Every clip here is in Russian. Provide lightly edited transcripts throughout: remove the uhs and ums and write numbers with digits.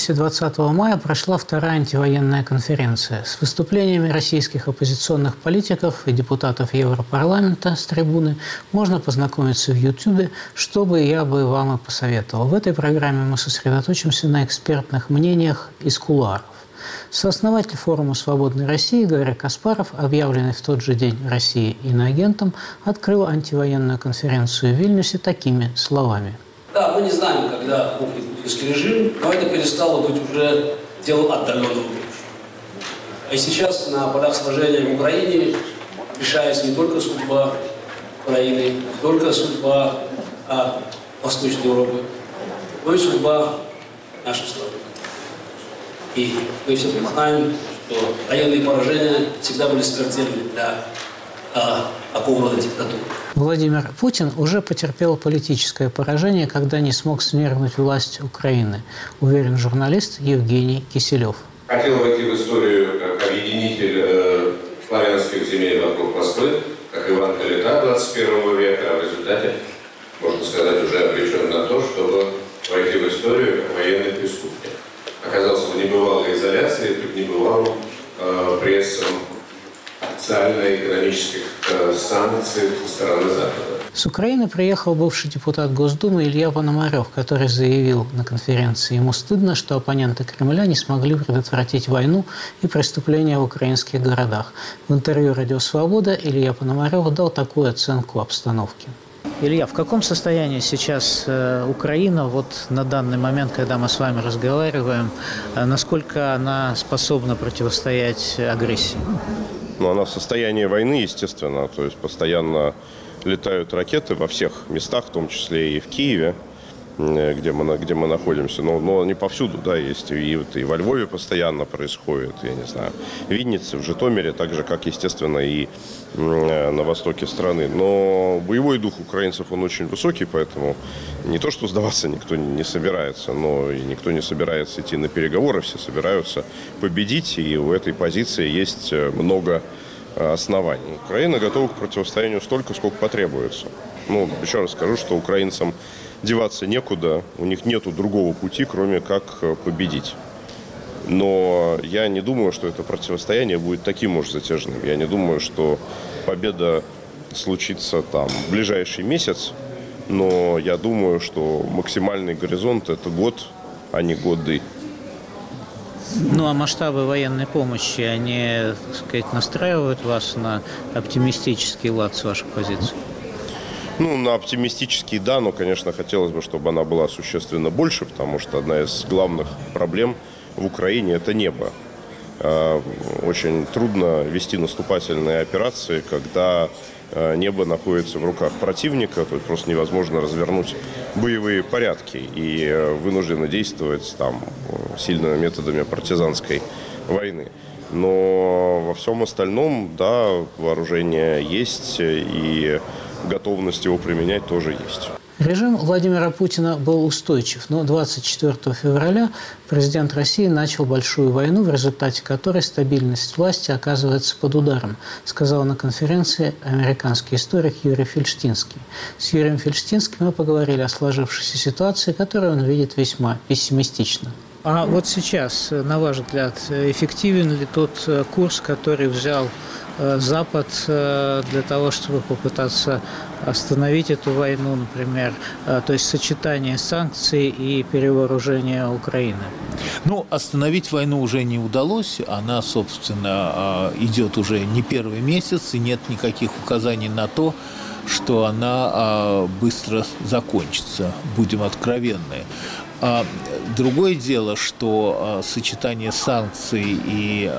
Вильнюсе 20 мая прошла вторая антивоенная конференция с выступлениями российских оппозиционных политиков и депутатов Европарламента с трибуны. Можно познакомиться в Ютубе, что бы я бы вам и посоветовал. В этой программе мы сосредоточимся на экспертных мнениях из кулуаров. Сооснователь форума «Свободной России» Гарри Каспаров, объявленный в тот же день России иноагентом, открыл антивоенную конференцию в Вильнюсе такими словами. Да, мы не знаем, когда рухнет путинский режим, но это перестало быть уже делом отдаленного будущего. И сейчас на полях сражения в Украине решается не только судьба Украины, не только судьба Восточной Европы, но и судьба нашей страны. И мы все знаем, что военные поражения всегда были смертельны для такого рода диктатуры. Владимир Путин уже потерпел политическое поражение, когда не смог свергнуть власть Украины, уверен журналист Евгений Киселев. Хотел войти в историю как объединитель славянских земель вокруг Москвы, как Иван Калита 21 века, а в результате, можно сказать, уже обречен на то, чтобы войти в историю как военный преступник. Оказался в небывалой изоляции, под небывалым прессом социально-экономических санкций со стороны Запада. С Украины приехал бывший депутат Госдумы Илья Пономарев, который заявил на конференции: ему стыдно, что оппоненты Кремля не смогли предотвратить войну и преступления в украинских городах. В интервью «Радио Свобода» Илья Пономарев дал такую оценку обстановки. Илья, в каком состоянии сейчас Украина вот на данный момент, когда мы с вами разговариваем, насколько она способна противостоять агрессии? Она в состоянии войны, естественно, то есть постоянно летают ракеты во всех местах, в том числе и в Киеве, где мы находимся, но не повсюду, да, есть и во Львове постоянно происходит, я не знаю, в Виннице, в Житомире, так же, как, естественно, и на востоке страны. Но боевой дух украинцев, он очень высокий, поэтому не то, что сдаваться никто не собирается, но и никто не собирается идти на переговоры, все собираются победить, и у этой позиции есть много оснований. Украина готова к противостоянию столько, сколько потребуется. Еще раз скажу, что украинцам деваться некуда, у них нету другого пути, кроме как победить. Но я не думаю, что это противостояние будет таким уж затяжным. Я не думаю, что победа случится в ближайший месяц, но я думаю, что максимальный горизонт – это год, а не годы. А масштабы военной помощи, они, так сказать, настраивают вас на оптимистический лад с ваших позиций? На оптимистический, да, но, конечно, хотелось бы, чтобы она была существенно больше, потому что одна из главных проблем в Украине – это небо. Очень трудно вести наступательные операции, когда небо находится в руках противника, то есть просто невозможно развернуть боевые порядки и вынуждены действовать сильными методами партизанской войны. Но во всем остальном, да, вооружение есть, и готовность его применять тоже есть. Режим Владимира Путина был устойчив, но 24 февраля президент России начал большую войну, в результате которой стабильность власти оказывается под ударом, сказал на конференции американский историк Юрий Фельштинский. С Юрием Фельштинским мы поговорили о сложившейся ситуации, которую он видит весьма пессимистично. А вот сейчас, на ваш взгляд, эффективен ли тот курс, который взял Запад для того, чтобы попытаться остановить эту войну, например, то есть сочетание санкций и перевооружения Украины? Остановить войну уже не удалось. Она, собственно, идет уже не первый месяц, и нет никаких указаний на то, что она быстро закончится, будем откровенны. Другое дело, что сочетание санкций и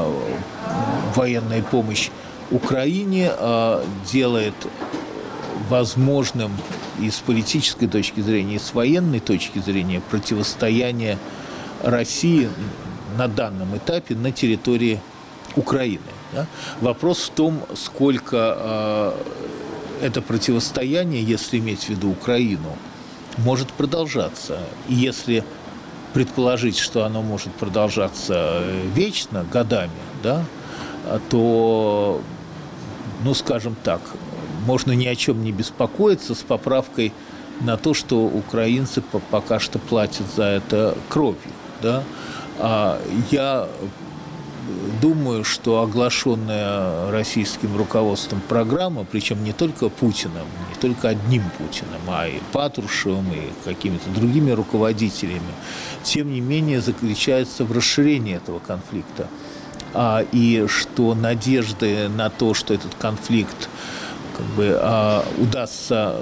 военная помощь Украине делает возможным и с политической точки зрения, и с военной точки зрения противостояние России на данном этапе на территории Украины. Да? Вопрос в том, сколько это противостояние, если иметь в виду Украину, может продолжаться. И если предположить, что оно может продолжаться вечно, годами, да, то, скажем так, можно ни о чем не беспокоиться с поправкой на то, что украинцы пока что платят за это кровью. да, я думаю, что оглашенная российским руководством программа, причем не только Путиным, не только одним Путиным, а и Патрушевым, и какими-то другими руководителями, тем не менее заключается в расширении этого конфликта. И что надежды на то, что этот конфликт удастся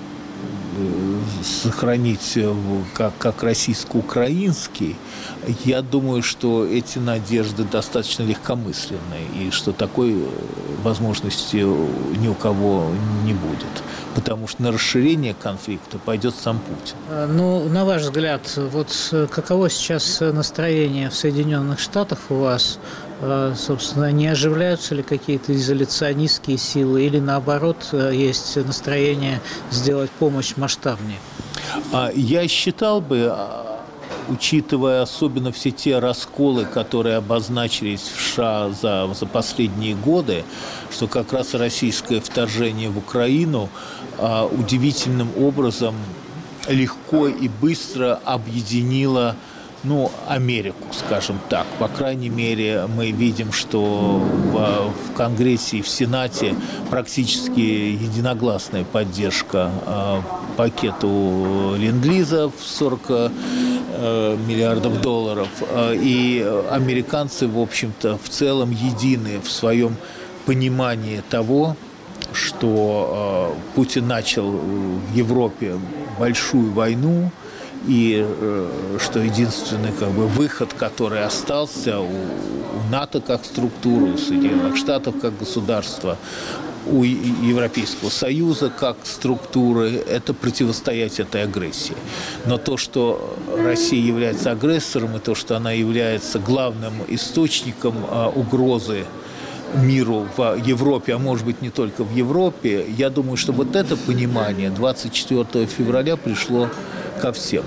сохранить как российско-украинский, я думаю, что эти надежды достаточно легкомысленные, и что такой возможности ни у кого не будет. Потому что на расширение конфликта пойдет сам Путин. Ну, на ваш взгляд, вот каково сейчас настроение в Соединенных Штатах у вас? Собственно, не оживляются ли какие-то изоляционистские силы или, наоборот, есть настроение сделать помощь масштабнее? Я считал бы, учитывая особенно все те расколы, которые обозначились в США за последние годы, что как раз российское вторжение в Украину удивительным образом легко и быстро объединило Америку, скажем так. По крайней мере, мы видим, что в Конгрессе и в Сенате практически единогласная поддержка пакету Ленд-Лиза в 40 миллиардов долларов. И американцы, в общем-то, в целом едины в своем понимании того, что Путин начал в Европе большую войну, и что единственный выход, который остался у НАТО как структуры, у Соединенных Штатов как государства, у Европейского Союза как структуры, это противостоять этой агрессии. Но то, что Россия является агрессором, и то, что она является главным источником угрозы миру в Европе, а может быть не только в Европе, я думаю, что вот это понимание 24 февраля пришло ко всем.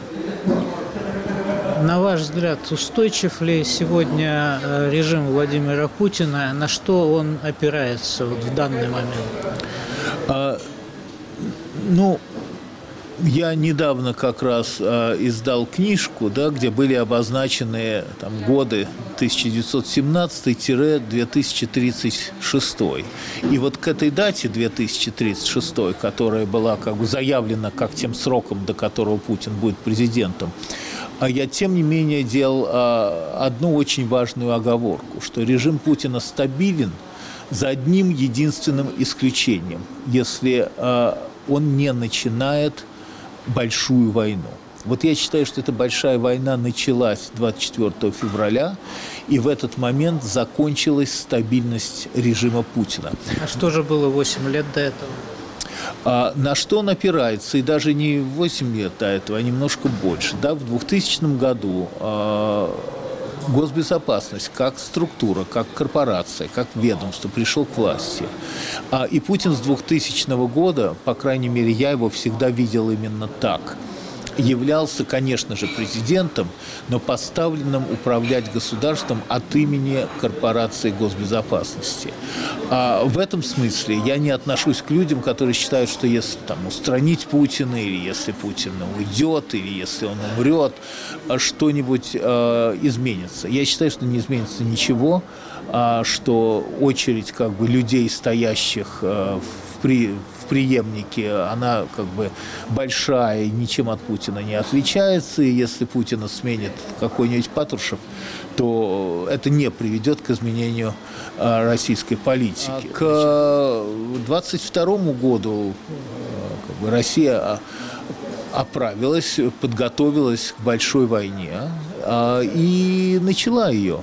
На ваш взгляд, устойчив ли сегодня режим Владимира Путина? На что он опирается в данный момент? Я недавно как раз издал книжку, где были обозначены годы 1917-2036. И вот к этой дате 2036, которая была заявлена как тем сроком, до которого Путин будет президентом, я, тем не менее, делал одну очень важную оговорку, что режим Путина стабилен за одним единственным исключением, если он не начинает большую войну. Вот я считаю, что эта большая война началась 24 февраля, и в этот момент закончилась стабильность режима Путина. А что же было 8 лет до этого? На что он опирается, и даже не 8 лет до этого, а немножко больше. В 2000 году госбезопасность как структура, как корпорация, как ведомство пришел к власти. И Путин с 2000 года, по крайней мере, я его всегда видел именно так, являлся, конечно же, президентом, но поставленным управлять государством от имени корпорации госбезопасности. В этом смысле я не отношусь к людям, которые считают, что если устранить Путина, или если Путин уйдет, или если он умрет, что-нибудь изменится. Я считаю, что не изменится ничего, что очередь людей, стоящих в преемнике, она большая и ничем от Путина не отличается. И если Путина сменит какой-нибудь Патрушев, то это не приведет к изменению российской политики. К 2022 году Россия оправилась, подготовилась к большой войне и начала ее.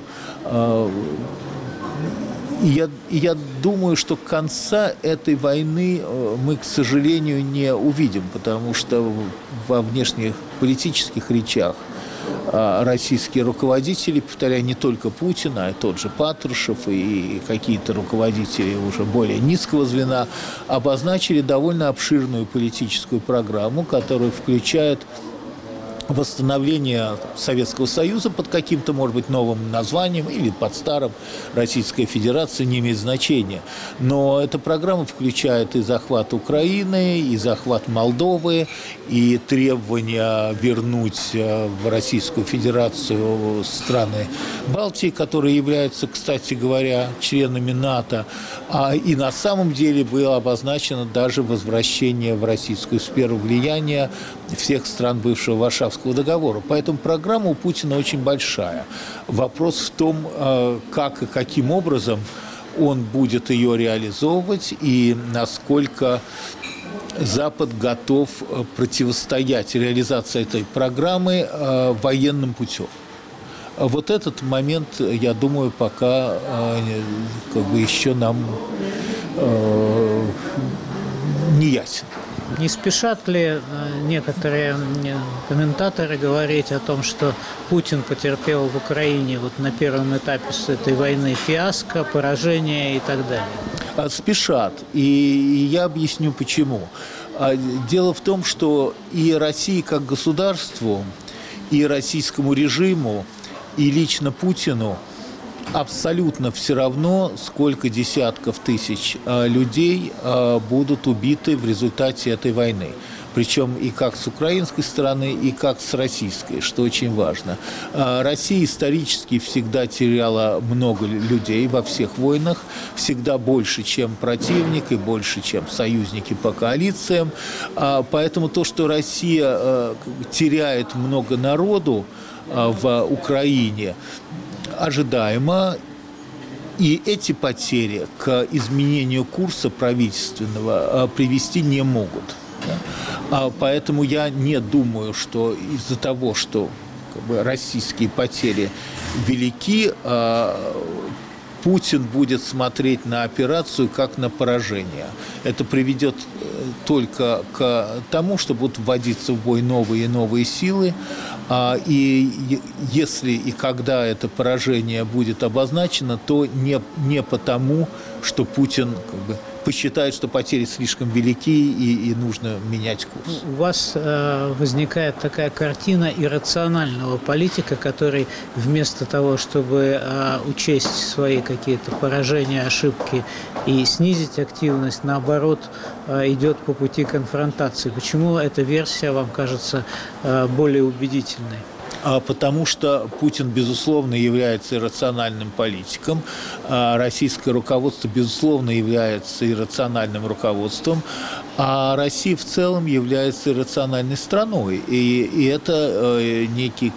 И я думаю, что конца этой войны мы, к сожалению, не увидим, потому что во внешних политических речах российские руководители, повторяю, не только Путин, а и тот же Патрушев и какие-то руководители уже более низкого звена, обозначили довольно обширную политическую программу, которая включает восстановление Советского Союза под каким-то, может быть, новым названием или под старым Российская Федерация, не имеет значения. Но эта программа включает и захват Украины, и захват Молдовы, и требования вернуть в Российскую Федерацию страны Балтии, которые являются, кстати говоря, членами НАТО. И на самом деле было обозначено даже возвращение в российскую сферу влияния всех стран бывшего Варшавского договора. Поэтому программа у Путина очень большая. Вопрос в том, как и каким образом он будет ее реализовывать и насколько Запад готов противостоять реализации этой программы военным путем. Вот этот момент, я думаю, пока еще нам не ясен. Не спешат ли некоторые комментаторы говорить о том, что Путин потерпел в Украине на первом этапе с этой войны фиаско, поражение и так далее? Спешат. И я объясню, почему. Дело в том, что и России как государству, и российскому режиму, и лично Путину абсолютно все равно, сколько десятков тысяч людей будут убиты в результате этой войны. Причем и как с украинской стороны, и как с российской, что очень важно. Россия исторически всегда теряла много людей во всех войнах, всегда больше, чем противник, и больше, чем союзники по коалициям. Поэтому то, что Россия теряет много народу в Украине, ожидаемо, и эти потери к изменению курса правительственного привести не могут. Поэтому я не думаю, что из-за того, что российские потери велики, Путин будет смотреть на операцию как на поражение. Это приведет только к тому, что будут вводиться в бой новые и новые силы. И если и когда это поражение будет обозначено, то не потому, что Путин посчитает, что потери слишком велики и нужно менять курс. У вас возникает такая картина иррационального политика, который вместо того, чтобы учесть свои какие-то поражения, ошибки и снизить активность, наоборот, идет по пути конфронтации. Почему эта версия вам кажется более убедительной? Потому что Путин, безусловно, является иррациональным политиком, российское руководство, безусловно, является иррациональным руководством, а Россия в целом является иррациональной страной. И это некий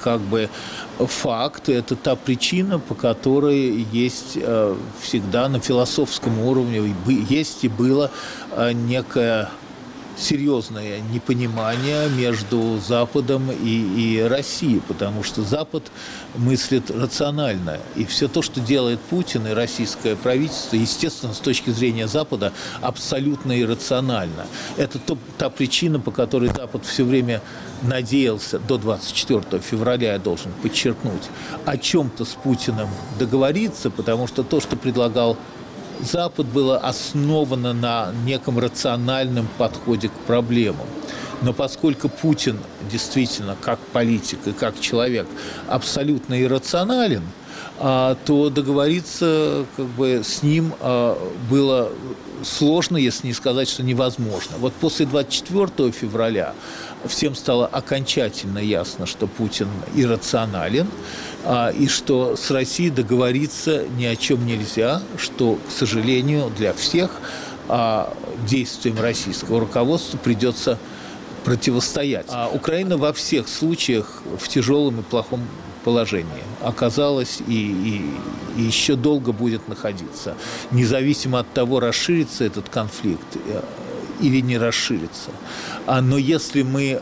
факт, это та причина, по которой есть всегда на философском уровне, есть и было некое серьезное непонимание между Западом и Россией, потому что Запад мыслит рационально. И все то, что делает Путин и российское правительство, естественно, с точки зрения Запада, абсолютно иррационально. Это та причина, по которой Запад все время надеялся до 24 февраля, я должен подчеркнуть, о чем-то с Путиным договориться, потому что то, что предлагал Запад, было основано на неком рациональном подходе к проблемам. Но поскольку Путин действительно, как политик и как человек, абсолютно иррационален, то договориться с ним было сложно, если не сказать, что невозможно. Вот после 24 февраля всем стало окончательно ясно, что Путин иррационален, и что с Россией договориться ни о чем нельзя, что, к сожалению, для всех действиям российского руководства придется противостоять. Украина во всех случаях в тяжелом и плохом положении оказалась и еще долго будет находиться, независимо от того, расширится этот конфликт или не расширится. Но если мы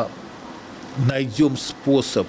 найдем способ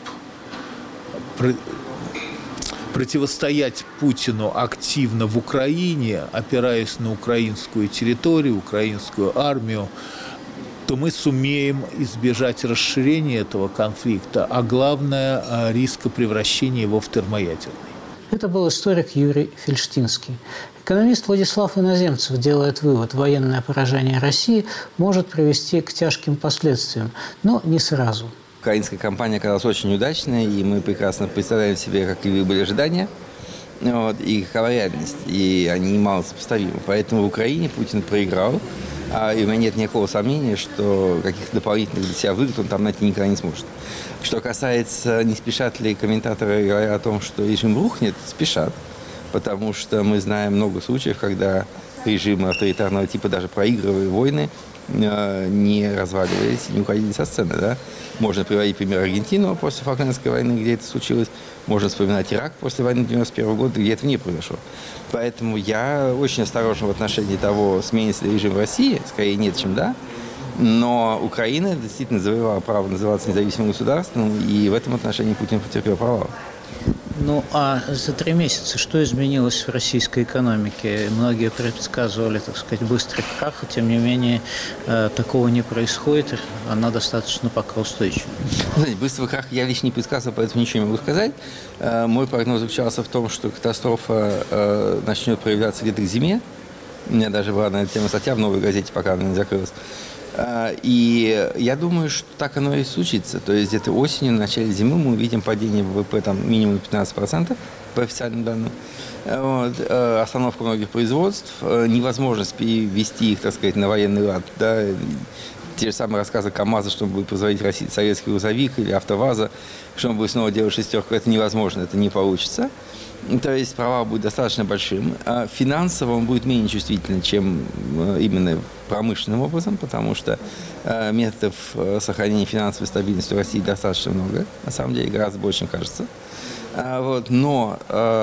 противостоять Путину активно в Украине, опираясь на украинскую территорию, украинскую армию, то мы сумеем избежать расширения этого конфликта, а главное – риска превращения его в термоядерный. Это был историк Юрий Фельштинский. Экономист Владислав Иноземцев делает вывод: военное поражение России может привести к тяжким последствиям, но не сразу. украинская кампания оказалась очень удачной, и мы прекрасно представляем себе, какие были ожидания, вот, и какова реальность. И они мало сопоставимы. Поэтому в Украине Путин проиграл, и у меня нет никакого сомнения, что каких-то дополнительных для себя выгод он там найти никогда не сможет. Что касается, не спешат ли комментаторы говорят о том, что режим рухнет, спешат. Потому что мы знаем много случаев, когда режимы авторитарного типа, даже проигрывая войны, не разваливались и не уходили со сцены. Да? Можно приводить пример Аргентину после Фолклендской войны, где это случилось. Можно вспоминать Ирак после войны 1991 года, где это не произошло. Поэтому я очень осторожен в отношении того, сменится ли режим в России. Скорее нет, чем да. Но Украина действительно завоевала право называться независимым государством, и в этом отношении Путин потерпел провал. Ну, а за 3 месяца что изменилось в российской экономике? Многие предсказывали, так сказать, быстрый крах, и тем не менее такого не происходит, она достаточно пока устойчива. Знаете, быстрого краха я лично не предсказывал, поэтому ничего не могу сказать. Мой прогноз заключался в том, что катастрофа начнет проявляться где-то к зиме. У меня даже была на эту тему статья в «Новой газете», пока она не закрылась. И я думаю, что так оно и случится. То есть где-то осенью, в начале зимы мы увидим падение ВВП там, минимум 15% по официальным данным. Вот. Остановка многих производств, невозможность перевести их, так сказать, на военный лад. Да? Те же самые рассказы КАМАЗа, что он будет производить советский грузовик или АвтоВАЗа, что он будет снова делать шестерку, это невозможно, это не получится. То есть провал будет достаточно большим. А финансово он будет менее чувствительным, чем именно промышленным образом, потому что методов сохранения финансовой стабильности в России достаточно много, на самом деле, гораздо больше, чем кажется. Вот. Но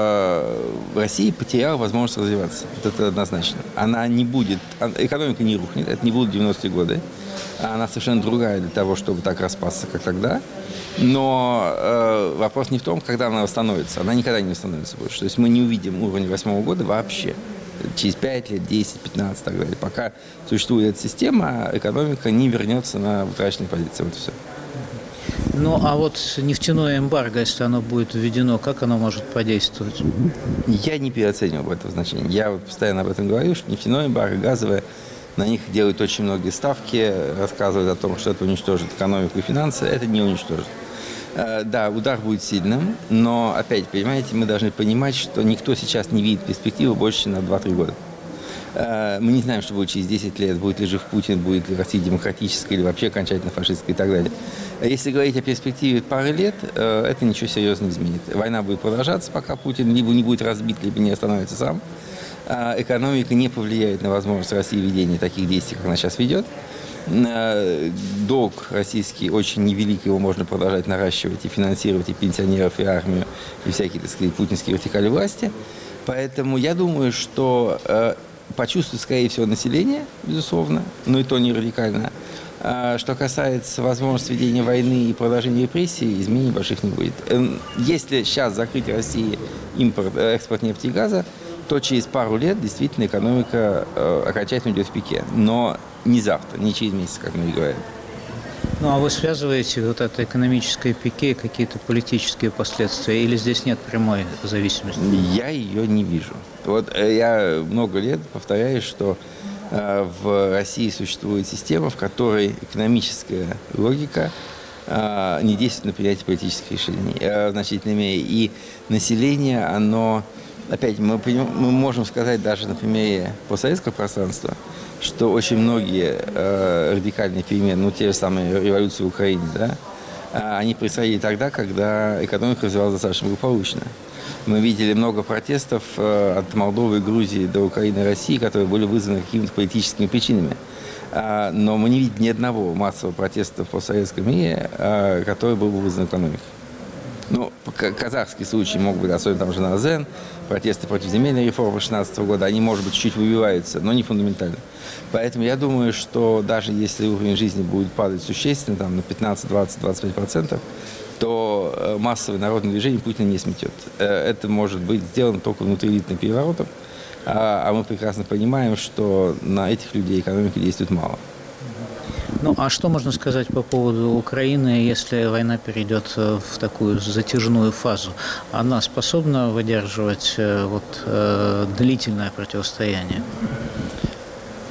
Россия потеряла возможность развиваться. Вот это однозначно. Она не будет, экономика не рухнет, это не будут 90-е годы. Она совершенно другая для того, чтобы так распасться, как тогда. Но вопрос не в том, когда она восстановится. Она никогда не восстановится больше. То есть мы не увидим уровень 2008 года вообще. Через 5 лет, 10, 15 и так далее. Пока существует эта система, экономика не вернется на утраченные позиции. Вот и все. Ну, а вот нефтяное эмбарго, если оно будет введено, как оно может подействовать? Я не переоценивал это значение. Я вот постоянно об этом говорю, что нефтяное эмбарго, газовое, на них делают очень многие ставки, рассказывают о том, что это уничтожит экономику и финансы. Это не уничтожит. Да, удар будет сильным, но, опять, понимаете, мы должны понимать, что никто сейчас не видит перспективы больше, чем на 2-3 года. Мы не знаем, что будет через 10 лет, будет ли жив Путин, будет ли Россия демократическая или вообще окончательно фашистская и так далее. Если говорить о перспективе пары лет, это ничего серьезно не изменит. Война будет продолжаться, пока Путин либо не будет разбит, либо не остановится сам. Экономика не повлияет на возможность России ведения таких действий, как она сейчас ведет. Долг российский очень невелик, его можно продолжать наращивать и финансировать и пенсионеров, и армию, и всякие, так сказать, путинские вертикали власти. Поэтому я думаю, что почувствует, скорее всего, население, безусловно, но и то не радикально. Что касается возможности ведения войны и продолжения репрессий, изменений больших не будет. Если сейчас закрыть России экспорт нефти и газа, то через пару лет действительно экономика окончательно идет в пике. Но не завтра, не через месяц, как многие говорят. Ну, а вы связываете вот это экономическое пике и какие-то политические последствия? Или здесь нет прямой зависимости? Я ее не вижу. Вот я много лет повторяю, что в России существует система, в которой экономическая логика не действует на принятие политических решений в значительной мере. И население, оно... Опять, мы можем сказать даже на примере постсоветского пространства, что очень многие радикальные перемены, ну, те же самые революции в Украине, да, они происходили тогда, когда экономика развивалась достаточно благополучно. Мы видели много протестов от Молдовы и Грузии до Украины и России, которые были вызваны какими-то политическими причинами. Но мы не видели ни одного массового протеста в постсоветском мире, который был бы вызван экономикой. Ну, казахский случай мог быть, особенно там Жаназен, протесты против земельной реформы 2016 года, они, может быть, чуть-чуть выбиваются, но не фундаментально. Поэтому я думаю, что даже если уровень жизни будет падать существенно, там, на 15, 20, 25%, то массовое народное движение Путин не сметет. Это может быть сделано только внутриэлитным переворотом, а мы прекрасно понимаем, что на этих людей экономика действует мало. Ну, а что можно сказать по поводу Украины, если война перейдет в такую затяжную фазу? Она способна выдерживать длительное противостояние?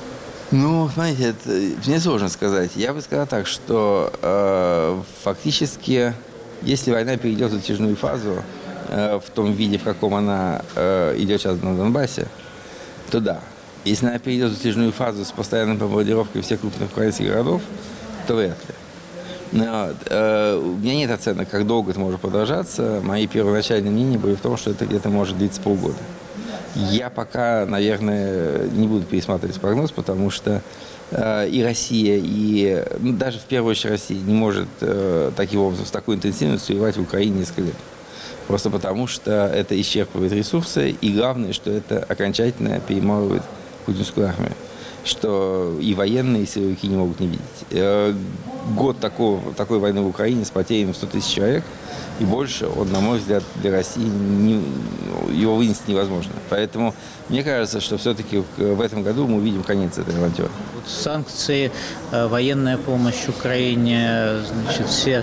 Ну, знаете, мне сложно сказать. Я бы сказал так, что фактически, если война перейдет в затяжную фазу, в том виде, в каком она идет сейчас на Донбассе, то да. Если она перейдет в затяжную фазу с постоянной бомбардировкой всех крупных украинских городов, то вряд ли. Но, у меня нет оценок, как долго это может продолжаться. Мои первоначальные мнения были в том, что это где-то может длиться полгода. Я пока, наверное, не буду пересматривать прогноз, потому что и Россия, и даже в первую очередь Россия не может таким образом, с такой интенсивностью воевать в Украине несколько лет. Просто потому, что это исчерпывает ресурсы, и главное, что это окончательно перемалывает путинскую армию, что и военные, и силовики не могут не видеть. Год такой войны в Украине с потерями в 100 тысяч человек и больше, он, на мой взгляд, для России его вынести невозможно. Поэтому мне кажется, что все-таки в этом году мы увидим конец этой авантюры. Санкции, военная помощь Украине, значит, все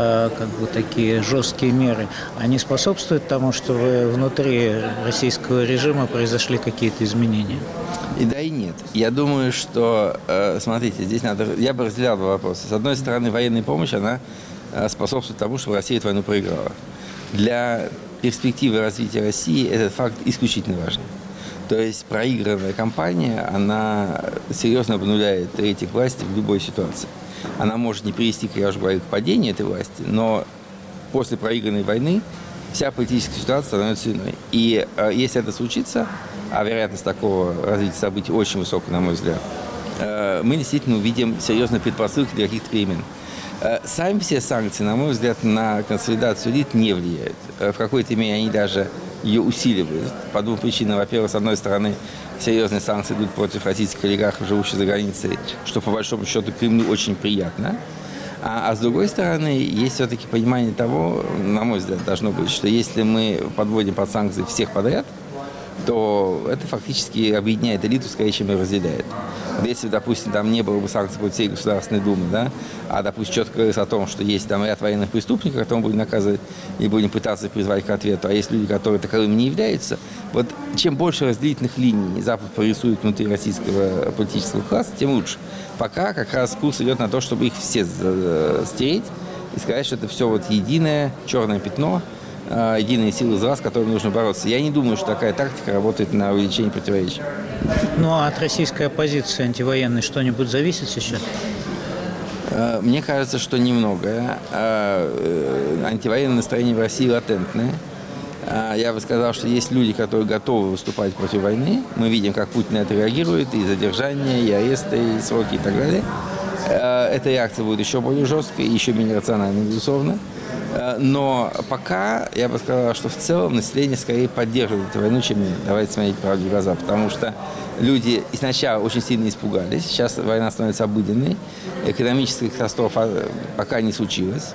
такие жесткие меры, они способствуют тому, что внутри российского режима произошли какие-то изменения? И да, и нет. Я думаю, что, смотрите, здесь я бы разделял два вопроса. С одной стороны, военная помощь, она способствует тому, чтобы Россия эту войну проиграла. Для перспективы развития России этот факт исключительно важен. То есть проигранная кампания, она серьезно обнуляет рейтинг власти в любой ситуации. Она может не привести, как я уже говорил, к падению этой власти, но после проигранной войны вся политическая ситуация становится иной. И если это случится, а вероятность такого развития событий очень высокая, на мой взгляд, мы действительно увидим серьезные предпосылки для каких-то перемен. Сами все санкции, на мой взгляд, на консолидацию элит не влияют. В какой-то мере они даже ее усиливают. По двум причинам. Во-первых, с одной стороны, серьезные санкции идут против российских олигархов, живущих за границей, что, по большому счету, Кремлю очень приятно. А с другой стороны, есть все-таки понимание того, на мой взгляд, должно быть, что если мы подводим под санкции всех подряд, то это фактически объединяет элиту скорее, чем ее разделяет. Если, допустим, там не было бы санкций против всей Государственной Думы, да, а, допустим, четко говорится о том, что есть там ряд военных преступников, которые мы будем наказывать и будем пытаться призвать к ответу, а есть люди, которые таковыми не являются, вот чем больше разделительных линий Запад прорисует внутри российского политического класса, тем лучше. Пока как раз курс идет на то, чтобы их все стереть и сказать, что это все вот единое черное пятно, единые силы зла, с которыми нужно бороться. Я не думаю, что такая тактика работает на увеличение противоречий. Ну, а от российской оппозиции антивоенной что-нибудь зависит сейчас? Мне кажется, что немного. Антивоенное настроение в России латентное. Я бы сказал, что есть люди, которые готовы выступать против войны. Мы видим, как Путин на это реагирует, и задержания, и аресты, и сроки, и так далее. Эта реакция будет еще более жесткой, еще менее рациональной, безусловно. Но пока я бы сказал, что в целом население скорее поддерживает эту войну, чем нет. Давайте смотреть правде в глаза. Потому что люди сначала очень сильно испугались. Сейчас война становится обыденной. Экономическая катастрофа пока не случилась.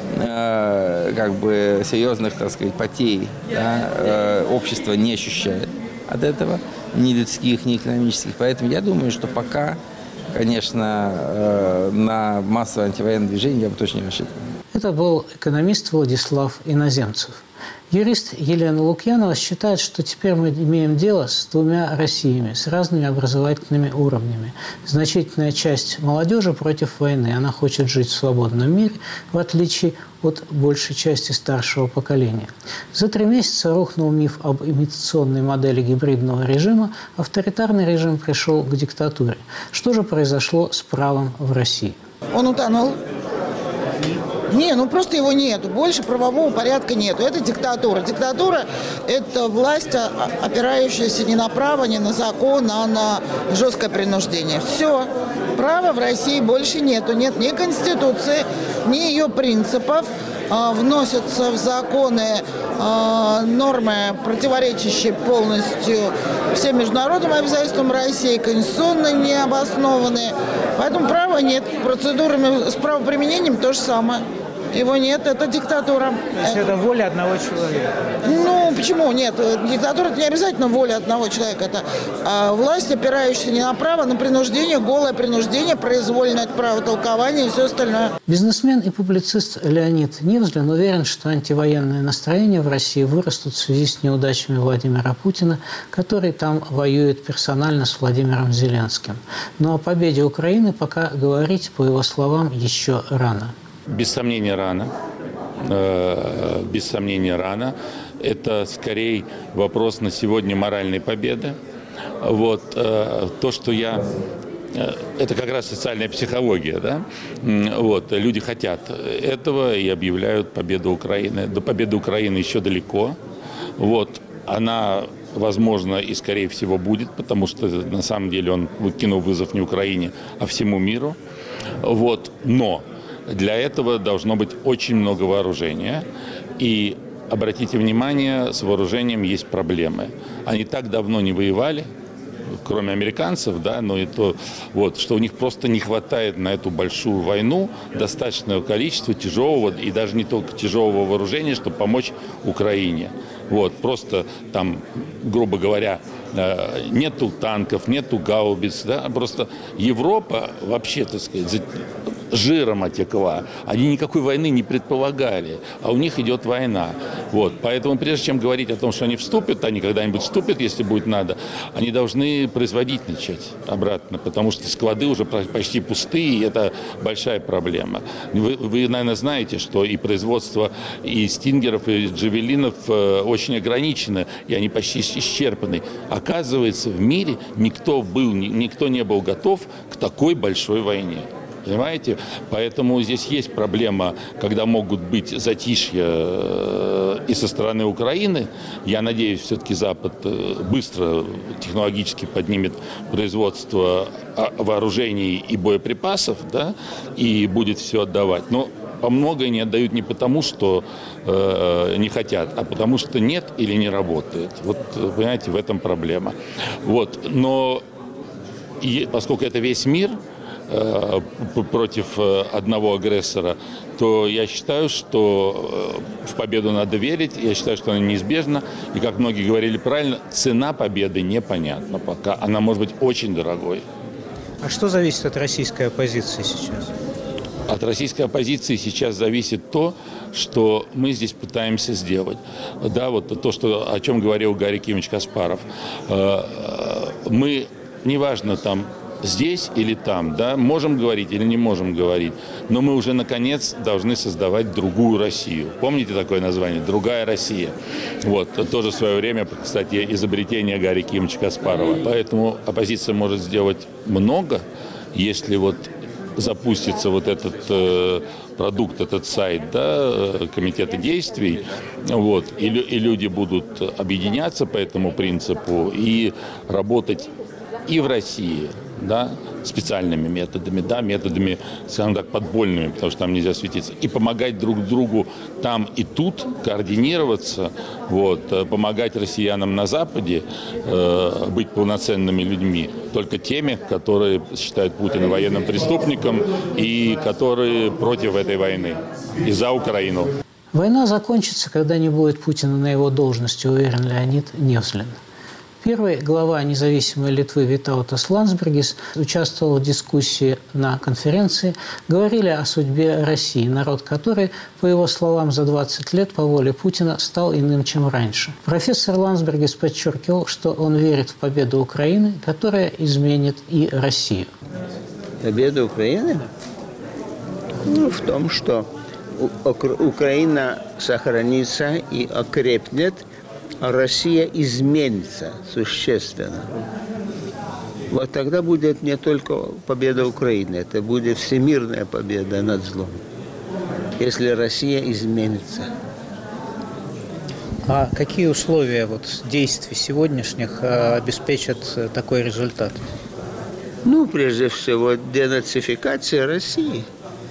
Серьезных, так сказать, потерь, да, общество не ощущает от этого. Ни людских, ни экономических. Поэтому я думаю, что пока, конечно, на массовое антивоенное движение я бы точно не рассчитывал. Это был экономист Владислав Иноземцев. Юрист Елена Лукьянова считает, что теперь мы имеем дело с двумя Россиями, с разными образовательными уровнями. Значительная часть молодежи против войны. Она хочет жить в свободном мире, в отличие от большей части старшего поколения. За 3 месяца рухнул миф об имитационной модели гибридного режима. Авторитарный режим пришел к диктатуре. Что же произошло с правом в России? Он утонул. Просто его нету. Больше правового порядка нету. Это диктатура. Диктатура – это власть, опирающаяся не на право, не на закон, а на жесткое принуждение. Все. Права в России больше нету. Нет ни Конституции, ни ее принципов. Вносятся в законы нормы, противоречащие полностью всем международным обязательствам России, конституционно необоснованные. Поэтому права нет. С процедурами, с правоприменением то же самое. Его нет, это диктатура. То есть это воля одного человека? Ну, почему нет? Диктатура – это не обязательно воля одного человека. Это власть, опирающаяся не на право, на принуждение, голое принуждение, произвольное правотолкование и все остальное. Бизнесмен и публицист Леонид Невзлин уверен, что антивоенные настроения в России вырастут в связи с неудачами Владимира Путина, который там воюет персонально с Владимиром Зеленским. Но о победе Украины пока говорить, по его словам, еще рано. Без сомнения, рано. Без сомнения, рано. Это скорее вопрос на сегодня моральной победы. Вот. То, что это как раз социальная психология, да? Вот. Люди хотят этого и объявляют победу Украины. До победы Украины еще далеко. Вот. Она, возможно, и скорее всего будет, потому что на самом деле он кинул вызов не Украине, а всему миру. Вот. Но для этого должно быть очень много вооружения. И обратите внимание, с вооружением есть проблемы. Они так давно не воевали, кроме американцев, да, но и то, вот, что у них просто не хватает на эту большую войну достаточного количества тяжелого и даже не только тяжелого вооружения, чтобы помочь Украине. Вот, просто там, грубо говоря, нету танков, нету гаубиц, да, просто Европа вообще, так сказать, жиром отекла. Они никакой войны не предполагали, а у них идет война. Вот. Поэтому прежде чем говорить о том, что они вступят, они когда-нибудь вступят, если будет надо, они должны производить начать обратно, потому что склады уже почти пустые, и это большая проблема. Вы, наверное, знаете, что и производство и стингеров, и джавелинов очень ограничено, и они почти исчерпаны. Оказывается, в мире никто не был готов к такой большой войне. Понимаете? Поэтому здесь есть проблема, когда могут быть затишья и со стороны Украины. Я надеюсь, все-таки Запад быстро технологически поднимет производство вооружений и боеприпасов, да, и будет все отдавать. Но многое не отдают не потому, что не хотят, а потому что нет или не работает. Вот, понимаете, в этом проблема. Вот. Но поскольку это весь мир против одного агрессора, то я считаю, что в победу надо верить, я считаю, что она неизбежна. И, как многие говорили правильно, цена победы непонятна пока. Она может быть очень дорогой. А что зависит от российской оппозиции сейчас? От российской оппозиции сейчас зависит то, что мы здесь пытаемся сделать. Да, вот то, о чем говорил Гарри Кимович Каспаров. Мы, неважно там, здесь или там, да, можем говорить или не можем говорить, но мы уже, наконец, должны создавать другую Россию. Помните такое название? «Другая Россия». Вот, тоже в свое время, кстати, изобретение Гарри Кимовича Каспарова. Поэтому оппозиция может сделать много, если вот запустится вот этот продукт, этот сайт, да, комитета действий, вот, и люди будут объединяться по этому принципу и работать и в России, да, специальными методами, да, методами, скажем так, подпольными, потому что там нельзя светиться, и помогать друг другу там и тут, координироваться, вот, помогать россиянам на Западе быть полноценными людьми, только теми, которые считают Путина военным преступником и которые против этой войны и за Украину. Война закончится, когда не будет Путина на его должности, уверен Леонид Невзлин. Первый глава независимой Литвы Витаутас Ландсбергис участвовал в дискуссии на конференции. Говорили о судьбе России, народ которой, по его словам, за 20 лет по воле Путина стал иным, чем раньше. Профессор Ландсбергис подчеркивал, что он верит в победу Украины, которая изменит и Россию. Победа Украины? В том, что Украина сохранится и окрепнет, а Россия изменится существенно. Вот тогда будет не только победа Украины, это будет всемирная победа над злом, если Россия изменится. А какие условия действий сегодняшних обеспечат такой результат? Прежде всего, денацификация России.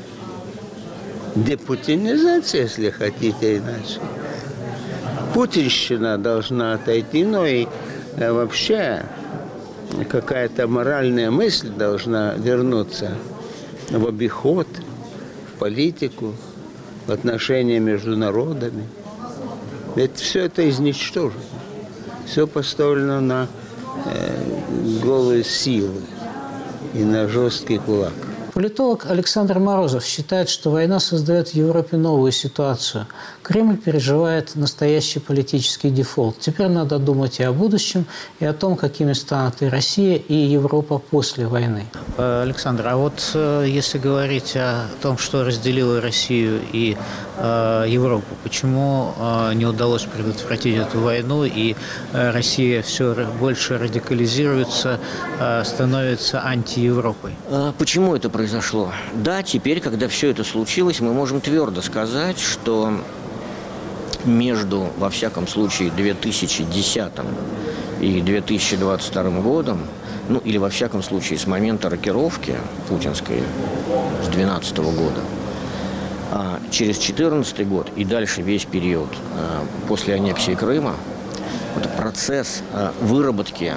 Депутинизация, если хотите иначе. Путинщина должна отойти, но и вообще какая-то моральная мысль должна вернуться в обиход, в политику. отношения между народами. Ведь все это изничтожено. Все поставлено на голые силы и на жесткий кулак. Политолог Александр Морозов считает, что война создает в Европе новую ситуацию. Кремль переживает настоящий политический дефолт. Теперь надо думать и о будущем, и о том, какими станут и Россия, и Европа после войны. Александр, а вот если говорить о том, что разделило Россию и Европу, почему не удалось предотвратить эту войну, и Россия все больше радикализируется, становится антиевропой? Почему это произошло? Да, теперь, когда все это случилось, мы можем твердо сказать, что между, во всяком случае, 2010 и 2022 годом, ну или во всяком случае с момента рокировки путинской с 2012 года, через 2014 год и дальше весь период после аннексии Крыма, вот процесс выработки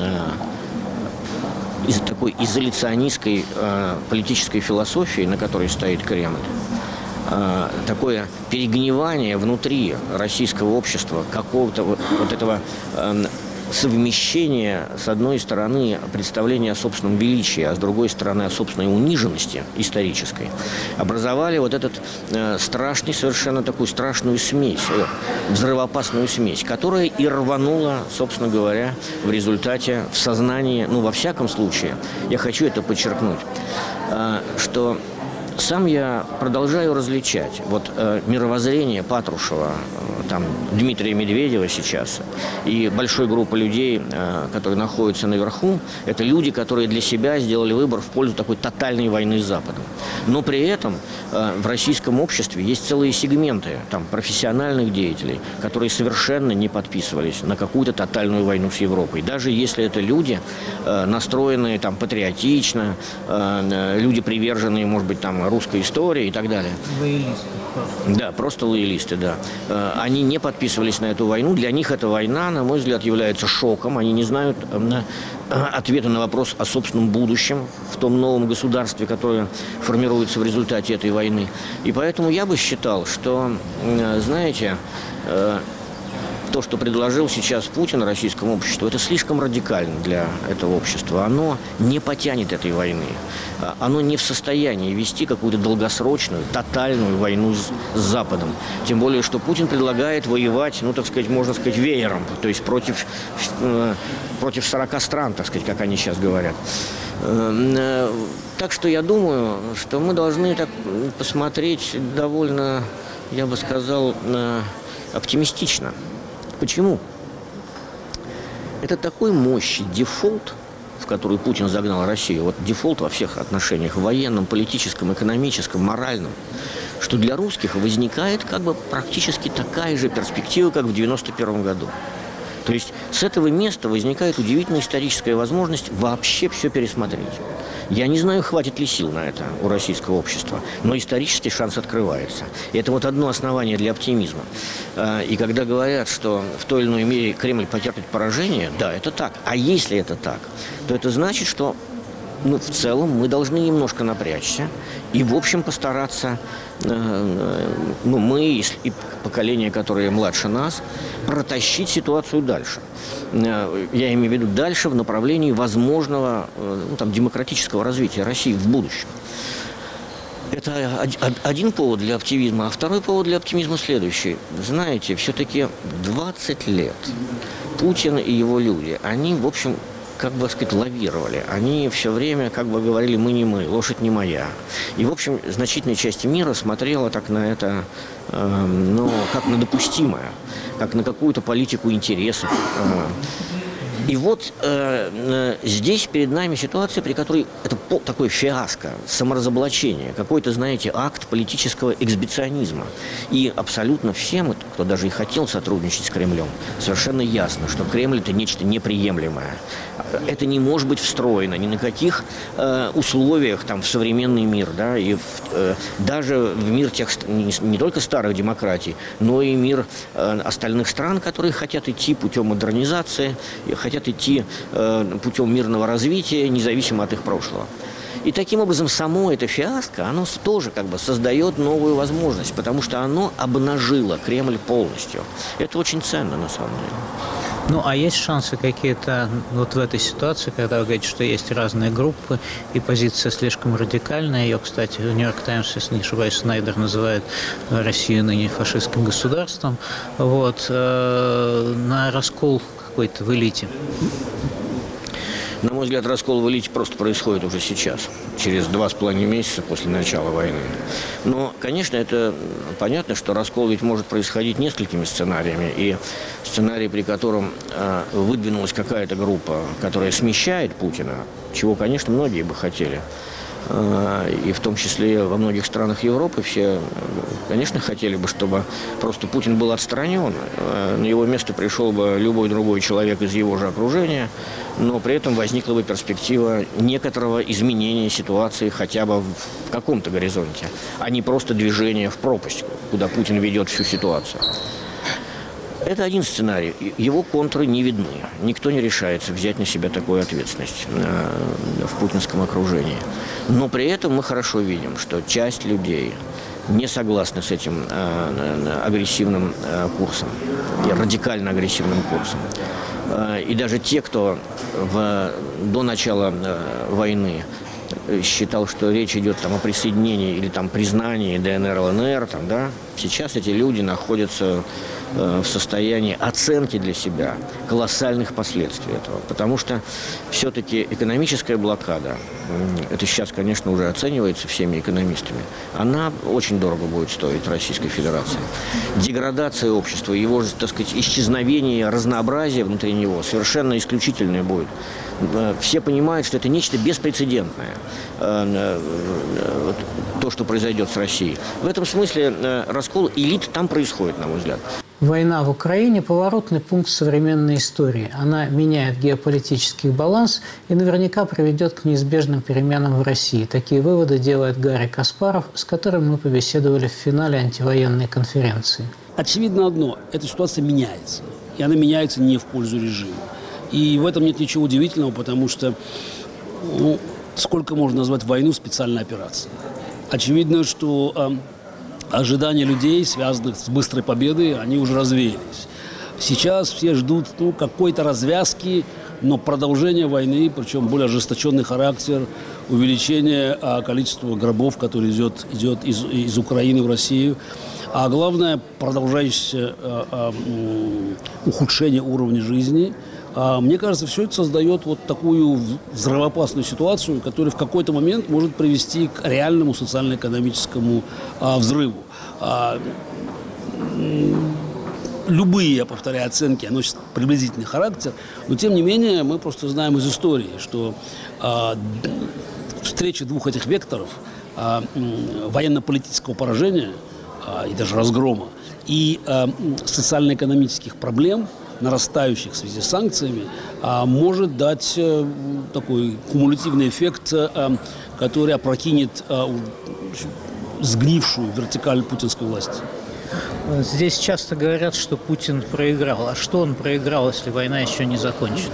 из такой изоляционистской политической философии, на которой стоит Кремль, такое перегнивание внутри российского общества, какого-то вот этого совмещения, с одной стороны, представления о собственном величии, а с другой стороны, о собственной униженности исторической, образовали вот этот страшный, совершенно такую страшную смесь, взрывоопасную смесь, которая и рванула, собственно говоря, в результате в сознании, ну, во всяком случае, я хочу это подчеркнуть, что сам я продолжаю различать вот мировоззрение Патрушева, там, Дмитрия Медведева сейчас и большой группы людей, которые находятся наверху. Это люди, которые для себя сделали выбор в пользу такой тотальной войны с Западом. Но при этом в российском обществе есть целые сегменты там, профессиональных деятелей, которые совершенно не подписывались на какую-то тотальную войну с Европой. Даже если это люди, настроенные там, патриотично, люди, приверженные, может быть, там, русской истории и так далее. Лоялисты. Да, просто лоялисты, да. Они не подписывались на эту войну. Для них эта война, на мой взгляд, является шоком. Они не знают ответа на вопрос о собственном будущем в том новом государстве, которое формируется в результате этой войны. И поэтому я бы считал, что, знаете, то, что предложил сейчас Путин российскому обществу, это слишком радикально для этого общества. Оно не потянет этой войны. Оно не в состоянии вести какую-то долгосрочную, тотальную войну с Западом. Тем более, что Путин предлагает воевать, ну, так сказать, можно сказать, веером. То есть против 40 стран, так сказать, как они сейчас говорят. Так что я думаю, что мы должны так посмотреть довольно, я бы сказал, оптимистично. Почему? Это такой мощный дефолт, в который Путин загнал Россию, вот дефолт во всех отношениях, военном, политическом, экономическом, моральном, что для русских возникает как бы практически такая же перспектива, как в 1991 году. То есть с этого места возникает удивительная историческая возможность вообще все пересмотреть. Я не знаю, хватит ли сил на это у российского общества, но исторический шанс открывается. И это вот одно основание для оптимизма. И когда говорят, что в той или иной мере Кремль потерпит поражение, да, это так. А если это так, то это значит, что в целом мы должны немножко напрячься и, в общем, постараться, мы и поколение, которое младше нас, протащить ситуацию дальше. Я имею в виду дальше в направлении возможного демократического развития России в будущем. Это один повод для оптимизма. А второй повод для оптимизма следующий. Знаете, все-таки 20 лет Путин и его люди, они, в общем, как бы сказать, лавировали. Они все время как бы говорили: мы не мы, лошадь не моя. И, в общем, значительная часть мира смотрела так на это, как на допустимое, как на какую-то политику интересов. И вот здесь перед нами ситуация, при которой это такое фиаско, саморазоблачение, какой-то, знаете, акт политического эксбиционизма. И абсолютно всем, кто даже и хотел сотрудничать с Кремлем, совершенно ясно, что Кремль – это нечто неприемлемое. Это не может быть встроено ни на каких условиях там, в современный мир, да, и даже в мир тех, не только старых демократий, но и мир остальных стран, которые хотят идти путем модернизации, хотят идти путем мирного развития, независимо от их прошлого. И таким образом само это фиаско, оно тоже как бы создает новую возможность, потому что оно обнажило Кремль полностью. Это очень ценно на самом деле. Ну, а есть шансы какие-то вот в этой ситуации, когда вы говорите, что есть разные группы, и позиция слишком радикальная. Ее, кстати, в «Нью-Йорк Таймс», если не ошибаюсь, Снайдер называет Россию ныне фашистским государством. Вот, на раскол какой-то в элите. На мой взгляд, раскол в элите просто происходит уже сейчас, через 2,5 месяца после начала войны. Но, конечно, это понятно, что раскол ведь может происходить несколькими сценариями. И сценарий, при котором выдвинулась какая-то группа, которая смещает Путина, чего, конечно, многие бы хотели, и в том числе во многих странах Европы все, конечно, хотели бы, чтобы просто Путин был отстранен. На его место пришел бы любой другой человек из его же окружения, но при этом возникла бы перспектива некоторого изменения ситуации хотя бы в каком-то горизонте, а не просто движение в пропасть, куда Путин ведет всю ситуацию. Это один сценарий. Его контры не видны. Никто не решается взять на себя такую ответственность в путинском окружении. Но при этом мы хорошо видим, что часть людей не согласны с этим агрессивным курсом, радикально агрессивным курсом. И даже те, кто до начала войны считал, что речь идет там о присоединении или там признании ДНР, ЛНР, там, да, сейчас эти люди находятся в состоянии оценки для себя колоссальных последствий этого. Потому что все-таки экономическая блокада, это сейчас, конечно, уже оценивается всеми экономистами, она очень дорого будет стоить Российской Федерации. Деградация общества, его, так сказать, исчезновение разнообразия внутри него совершенно исключительное будет. Все понимают, что это нечто беспрецедентное, то, что произойдет с Россией. В этом смысле раскол элит там происходит, на мой взгляд. Война в Украине – поворотный пункт современной истории. Она меняет геополитический баланс и наверняка приведет к неизбежным переменам в России. Такие выводы делает Гарри Каспаров, с которым мы побеседовали в финале антивоенной конференции. Очевидно одно – эта ситуация меняется. И она меняется не в пользу режима. И в этом нет ничего удивительного, потому что сколько можно назвать войну специальной операцией? Очевидно, что ожидания людей, связанных с быстрой победой, они уже развеялись. Сейчас все ждут какой-то развязки, но продолжение войны, причем более ожесточенный характер, увеличение количества гробов, которые идет из Украины в Россию. А главное, продолжающееся ухудшение уровня жизни. Мне кажется, все это создает вот такую взрывоопасную ситуацию, которая в какой-то момент может привести к реальному социально-экономическому взрыву. Любые, я повторяю, оценки носят приблизительный характер, но тем не менее мы просто знаем из истории, что встреча двух этих векторов, военно-политического поражения и даже разгрома, и социально-экономических проблем, нарастающих в связи с санкциями, может дать такой кумулятивный эффект, который опрокинет сгнившую вертикаль путинской власти. Здесь часто говорят, что Путин проиграл. А что он проиграл, если война еще не закончена?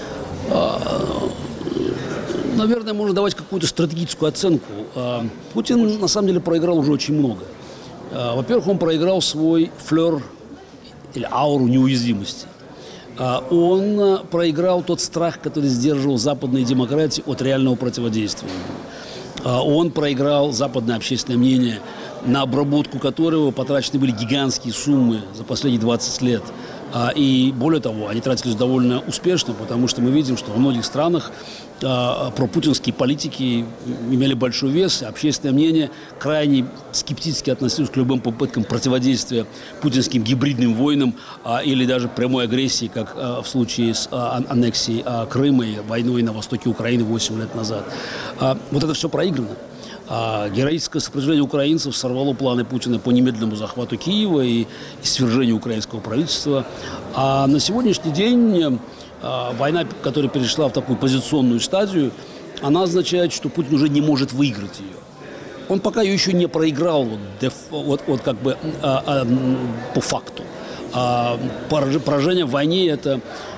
Наверное, можно давать какую-то стратегическую оценку. Путин, на самом деле, проиграл уже очень много. Во-первых, он проиграл свой флер или ауру неуязвимости. Он проиграл тот страх, который сдерживал западные демократии от реального противодействия. Он проиграл западное общественное мнение, на обработку которого потрачены были гигантские суммы за последние 20 лет. И более того, они тратились довольно успешно, потому что мы видим, что во многих странах пропутинские политики имели большой вес, общественное мнение крайне скептически относилось к любым попыткам противодействия путинским гибридным войнам или даже прямой агрессии, как в случае с аннексией Крыма и войной на востоке Украины 8 лет назад. Вот это все проиграно. Героическое сопротивление украинцев сорвало планы Путина по немедленному захвату Киева и свержению украинского правительства. А на сегодняшний день война, которая перешла в такую позиционную стадию, она означает, что Путин уже не может выиграть ее. Он пока ее еще не проиграл как бы по факту. Поражение в войне – это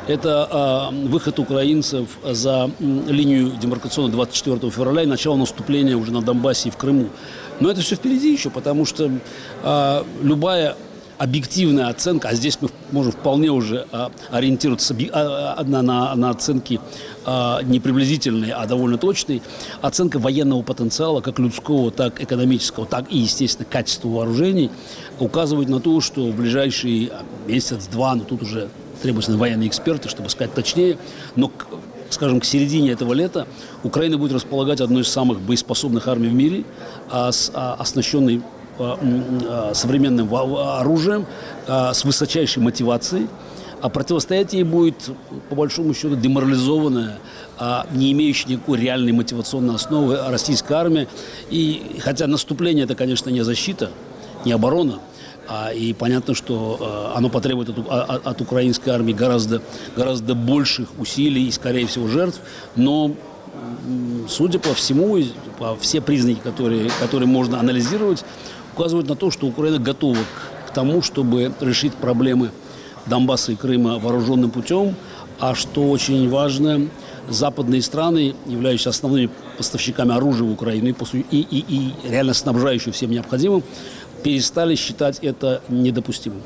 это выход украинцев за линию демаркационную 24 февраля и начало наступления уже на Донбассе и в Крыму. Но это все впереди еще, потому что любая объективная оценка, а здесь мы можем вполне уже ориентироваться на оценки не приблизительные, а довольно точные, оценка военного потенциала, как людского, так экономического, так и, естественно, качества вооружений, указывает на то, что в ближайший месяц-два, но тут уже требуются военные эксперты, чтобы сказать точнее, но, скажем, к середине этого лета Украина будет располагать одной из самых боеспособных армий в мире, оснащенной современным оружием, с высочайшей мотивацией, а противостоять ей будет, по большому счету, деморализованная, не имеющая никакой реальной мотивационной основы российская армия. И хотя наступление – это, конечно, не защита, не оборона, и понятно, что оно потребует от украинской армии гораздо больших усилий и, скорее всего, жертв, но судя по всему, по все признаки, которые можно анализировать, указывают на то, что Украина готова к тому, чтобы решить проблемы Донбасса и Крыма вооруженным путем, а что очень важно, западные страны, являющиеся основными поставщиками оружия в Украину и реально снабжающие всем необходимым, перестали считать это недопустимым.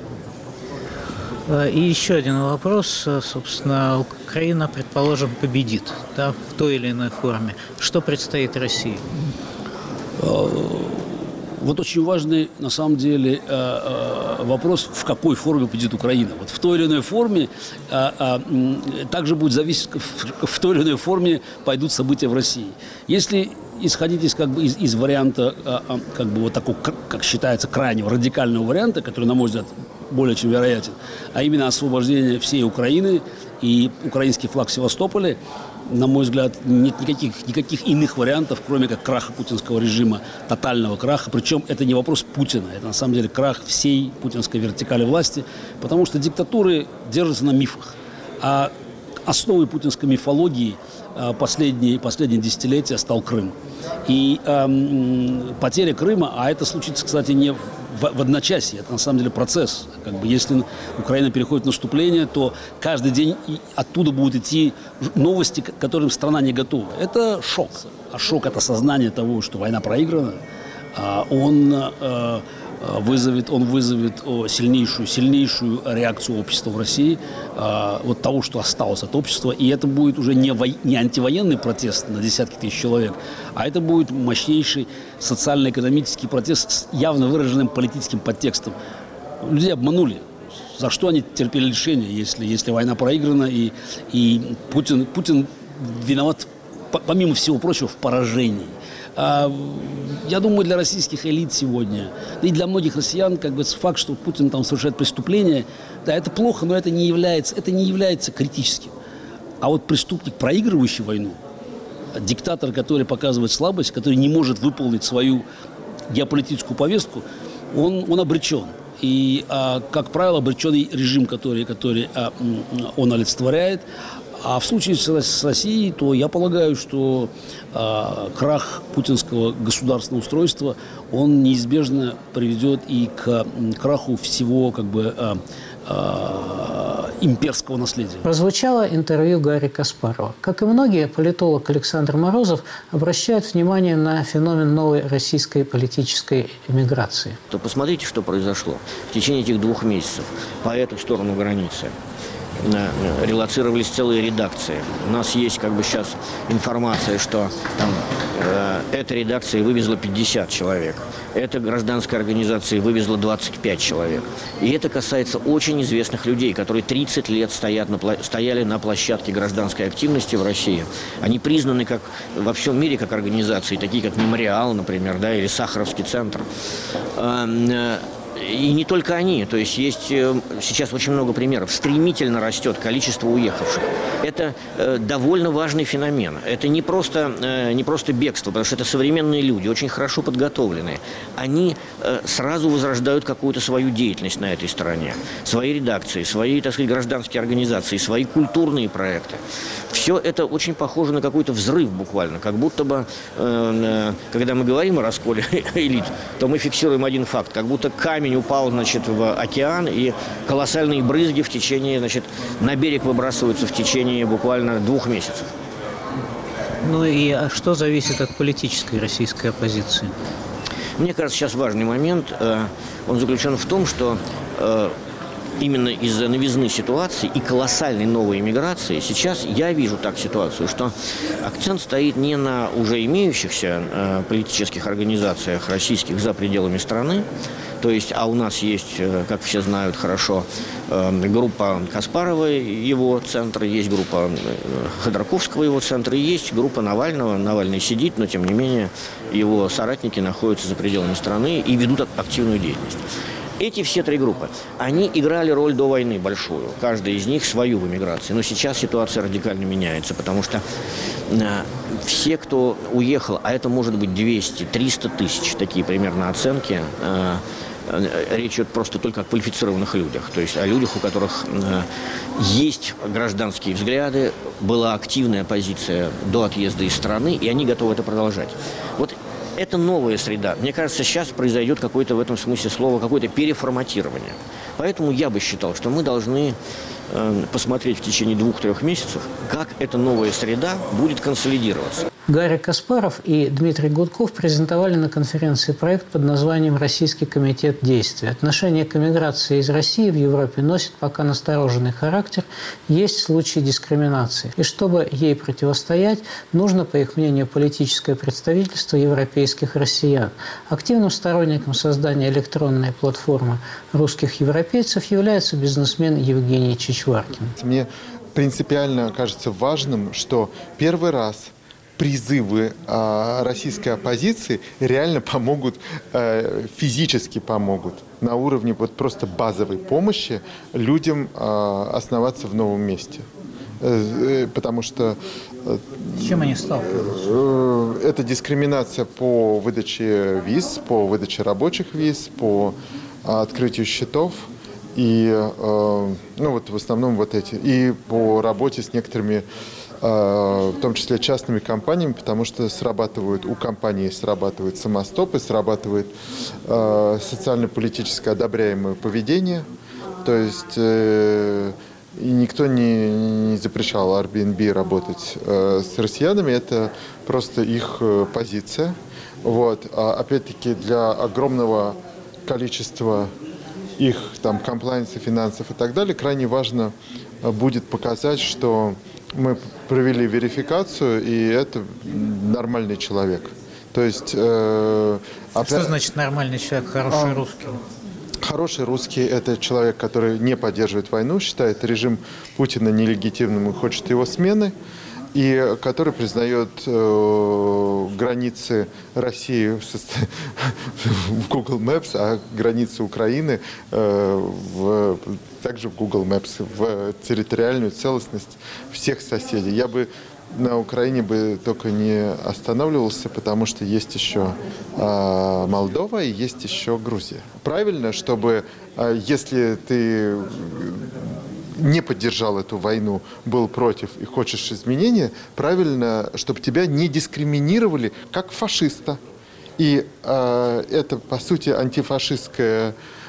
И еще один вопрос. Собственно, Украина, предположим, победит, да, в той или иной форме. Что предстоит России? Вот очень важный, на самом деле, вопрос, в какой форме победит Украина. Вот в той или иной форме также будет зависеть, в той или иной форме пойдут события в России. Если исходить из варианта, вот такого, как считается, крайнего, радикального варианта, который, на мой взгляд, более чем вероятен, а именно освобождение всей Украины и украинский флаг в Севастополе, на мой взгляд, нет никаких иных вариантов, кроме как краха путинского режима, тотального краха. Причем это не вопрос Путина, это на самом деле крах всей путинской вертикали власти, потому что диктатуры держатся на мифах. А основой путинской мифологии последние десятилетия стал Крым. И потеря Крыма, а это случится, кстати, не в одночасье, это на самом деле процесс. Если Украина переходит в наступление, то каждый день оттуда будут идти новости, к которым страна не готова. Это шок. А шок – это сознание того, что война проиграна. Он вызовет сильнейшую реакцию общества в России, вот того, что осталось от общества. И это будет уже не антивоенный протест на десятки тысяч человек, а это будет мощнейший социально-экономический протест с явно выраженным политическим подтекстом. Людей обманули. За что они терпели лишения, если война проиграна, и Путин виноват, помимо всего прочего, в поражении. Я думаю, для российских элит сегодня, да и для многих россиян, факт, что Путин там совершает преступление, да, это плохо, но это не является критическим. А вот преступник, проигрывающий войну, диктатор, который показывает слабость, который не может выполнить свою геополитическую повестку, он обречен. И, как правило, обреченный режим, который он олицетворяет. А в случае с Россией, то я полагаю, что крах путинского государственного устройства, он неизбежно приведет и к краху всего имперского наследия. Прозвучало интервью Гарри Каспарова. Как и многие, политолог Александр Морозов обращает внимание на феномен новой российской политической эмиграции. То посмотрите, что произошло в течение этих 2 месяцев по эту сторону границы. Релоцировались целые редакции. У нас есть сейчас информация, что там, эта редакция вывезла 50 человек, эта гражданская организация вывезла 25 человек. И это касается очень известных людей, которые 30 лет стояли на площадке гражданской активности в России. Они признаны во всем мире как организации, такие как «Мемориал», например, да, или «Сахаровский центр». И не только они, то есть сейчас очень много примеров. Стремительно растет количество уехавших. это довольно важный феномен. Это не просто бегство, потому что это современные люди, очень хорошо подготовленные. Они сразу возрождают какую-то свою деятельность на этой стороне. Свои редакции, свои, так сказать, гражданские организации, свои культурные проекты. Все это очень похоже на какой-то взрыв буквально. Как будто бы, когда мы говорим о расколе элит, то мы фиксируем один факт. Как будто камень упал, значит, в океан, и колоссальные брызги в течение, значит, на берег выбрасываются в течение буквально 2 месяцев. Ну и что зависит от политической российской оппозиции? Мне кажется, сейчас важный момент. Он заключен в том, что именно из-за новизны ситуации и колоссальной новой иммиграции сейчас я вижу так ситуацию, что акцент стоит не на уже имеющихся политических организациях российских за пределами страны, то есть, а у нас есть, как все знают хорошо, группа Каспарова, его центр, есть группа Ходорковского, его центр, и есть группа Навального. Навальный сидит, но, тем не менее, его соратники находятся за пределами страны и ведут активную деятельность. Эти все 3 группы, они играли роль до войны большую, каждая из них свою в эмиграции. Но сейчас ситуация радикально меняется, потому что все, кто уехал, а это может быть 200-300 тысяч, такие примерно оценки, речь идет просто только о квалифицированных людях, то есть о людях, у которых есть гражданские взгляды, была активная позиция до отъезда из страны, и они готовы это продолжать. Вот это новая среда. Мне кажется, сейчас произойдет какое-то в этом смысле слова, какое-то переформатирование. Поэтому я бы считал, что мы должны посмотреть в течение 2-3 месяцев, как эта новая среда будет консолидироваться. Гарри Каспаров и Дмитрий Гудков презентовали на конференции проект под названием «Российский комитет действий». Отношение к эмиграции из России в Европе носит пока настороженный характер, есть случаи дискриминации. И чтобы ей противостоять, нужно, по их мнению, политическое представительство европейских россиян. Активным сторонником создания электронной платформы русских европейцев является бизнесмен Евгений Чичваркин. Мне принципиально кажется важным, что первый раз призывы российской оппозиции реально помогут, физически помогут на уровне вот просто базовой помощи людям основаться в новом месте. Потому что с чем они сталкиваются? Это дискриминация по выдаче виз, по выдаче рабочих виз, по открытию счетов. И, ну вот в основном вот эти. И по работе с некоторыми, в том числе частными компаниями, потому что у компании срабатывают самостопы, срабатывает социально-политическое одобряемое поведение. То есть и никто не запрещал Airbnb работать с россиянами, это просто их позиция. Вот. А опять-таки для огромного количества их там комплайенса, финансов и так далее, крайне важно будет показать, что мы провели верификацию, и это нормальный человек. То есть... Что значит нормальный человек, хороший русский? Хороший русский – это человек, который не поддерживает войну, считает режим Путина нелегитимным и хочет его смены, и который признает границы России в Google Maps, а границы Украины также в Google Maps, в территориальную целостность всех соседей. Я бы на Украине бы только не останавливался, потому что есть еще Молдова и есть еще Грузия. Правильно, чтобы если ты не поддержал эту войну, был против и хочешь изменения, правильно, чтобы тебя не дискриминировали как фашиста. И это, по сути, антифашистская,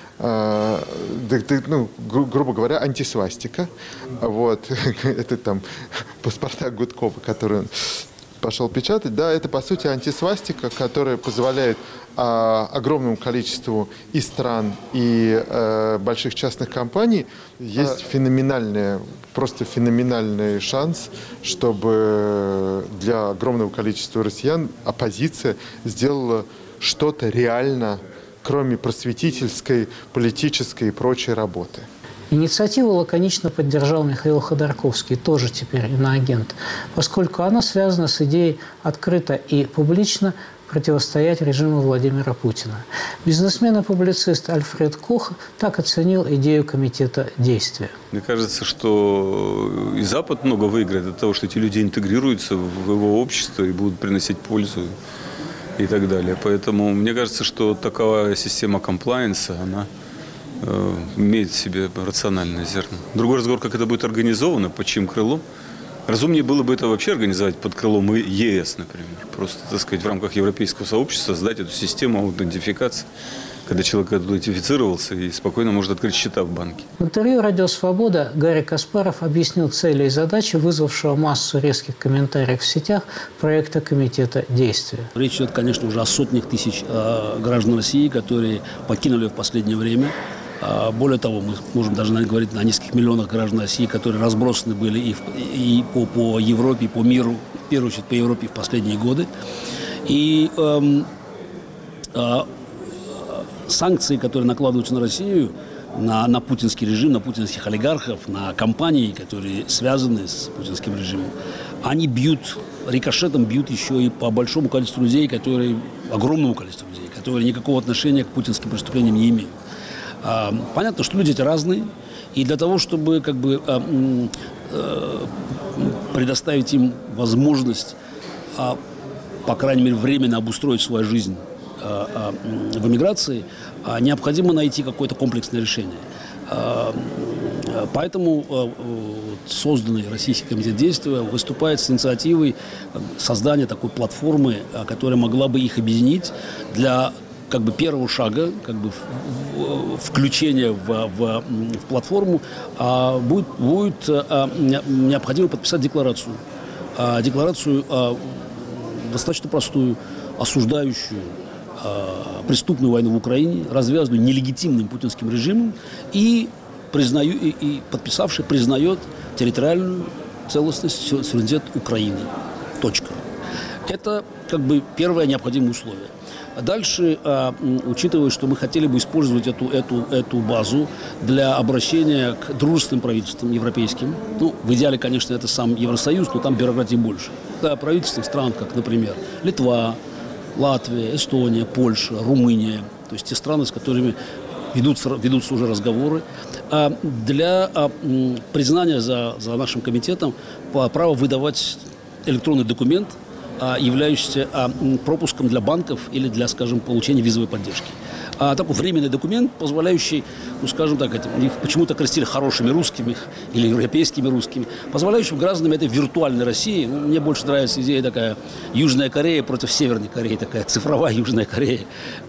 грубо говоря, антисвастика. Вот. Это там паспорта Гудкова, который он пошел печатать. Да, это, по сути, антисвастика, которая позволяет огромному количеству и стран, и больших частных компаний есть просто феноменальный шанс, чтобы для огромного количества россиян оппозиция сделала что-то реально, кроме просветительской, политической и прочей работы. Инициативу лаконично поддержал Михаил Ходорковский, тоже теперь иноагент, поскольку она связана с идеей открыто и публично противостоять режиму Владимира Путина. Бизнесмен и публицист Альфред Кох так оценил идею комитета действия. Мне кажется, что и Запад много выиграет от того, что эти люди интегрируются в его общество и будут приносить пользу и так далее. Поэтому мне кажется, что такая система комплаенса, она имеет в себе рациональное зерно. Другой разговор, как это будет организовано, под чьим крылом. Разумнее было бы это вообще организовать под крылом ЕС, например. Просто, так сказать, в рамках европейского сообщества создать эту систему аутентификации, когда человек аутентифицировался и спокойно может открыть счета в банке. В интервью «Радио Свобода» Гарри Каспаров объяснил цели и задачи вызвавшего массу резких комментариев в сетях проекта комитета действия. Речь идет, конечно, уже о сотнях тысяч граждан России, которые покинули в последнее время. Более того, мы можем даже говорить о нескольких миллионах граждан России, которые разбросаны были и по Европе, и по миру, в первую очередь по Европе в последние годы. И санкции, которые накладываются на Россию, на путинский режим, на путинских олигархов, на компании, которые связаны с путинским режимом, они рикошетом бьют еще и по большому количеству людей, огромному количеству людей, которые никакого отношения к путинским преступлениям не имеют. Понятно, что люди эти разные, и для того, чтобы предоставить им возможность, по крайней мере, временно обустроить свою жизнь в эмиграции, необходимо найти какое-то комплексное решение. Поэтому созданный Российский комитет действия выступает с инициативой создания такой платформы, которая могла бы их объединить для первого шага, включения в платформу, будет необходимо подписать декларацию. Декларацию достаточно простую, осуждающую преступную войну в Украине, развязанную нелегитимным путинским режимом, и подписавший признает территориальную целостность, суверенитет Украины. Точка. Это первое необходимое условие. Дальше, учитывая, что мы хотели бы использовать эту базу для обращения к дружественным правительствам европейским, в идеале, конечно, это сам Евросоюз, но там бюрократии больше. Это правительства стран, как, например, Литва, Латвия, Эстония, Польша, Румыния, то есть те страны, с которыми ведутся уже разговоры, для признания за нашим комитетом права выдавать электронный документ, являющийся пропуском для банков или для, получения визовой поддержки. Такой временный документ, позволяющий, их почему-то крестили хорошими русскими или европейскими русскими, позволяющим гражданам этой виртуальной России, мне больше нравится идея такая Южная Корея против Северной Кореи, такая цифровая Южная Корея,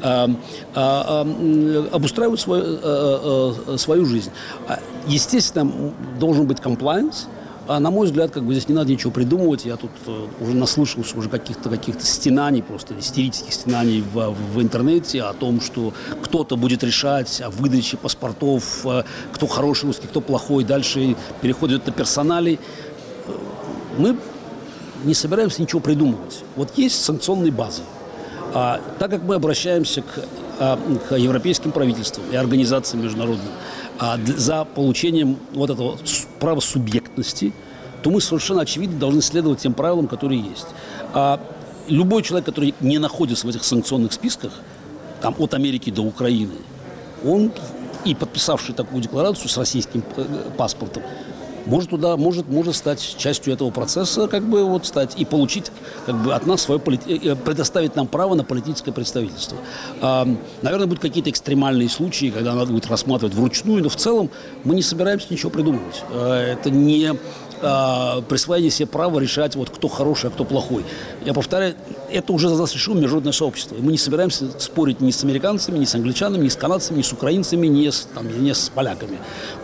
обустраивать свою жизнь. Естественно, должен быть комплаенс. На мой взгляд, здесь не надо ничего придумывать. Я тут уже наслышался уже каких-то стенаний, просто истерических стенаний в интернете о том, что кто-то будет решать о выдаче паспортов, кто хороший русский, кто плохой. Дальше переходит на персоналей. Мы не собираемся ничего придумывать. Вот есть санкционные базы. Так как мы обращаемся к европейским правительствам и организациям международным за получением этого права субъектности, то мы совершенно очевидно должны следовать тем правилам, которые есть. Любой человек, который не находится в этих санкционных списках, от Америки до Украины, он, и подписавший такую декларацию с российским паспортом, может стать частью этого процесса, стать и получить от нас предоставить нам право на политическое представительство. Наверное, будут какие-то экстремальные случаи, когда надо будет рассматривать вручную, но в целом мы не собираемся ничего придумывать. Это не присвоение себе права решать, кто хороший, а кто плохой. Я повторяю, это уже за нас решило международное сообщество. И мы не собираемся спорить ни с американцами, ни с англичанами, ни с канадцами, ни с украинцами, ни с поляками.